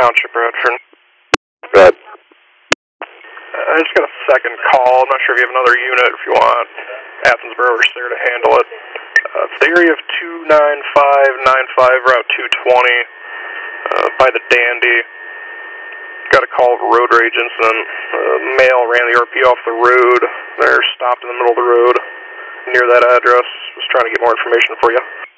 Township, Bradford. Good. I just got a second call. I'm not sure if you have another unit if you want. Athens Boro's there to handle it. It's the area of 29595, Route 220, by the Dandy. Got a call of a road rage incident. Male ran the RP off the road. They're stopped in the middle of the road near that address. Was trying to get more information for you.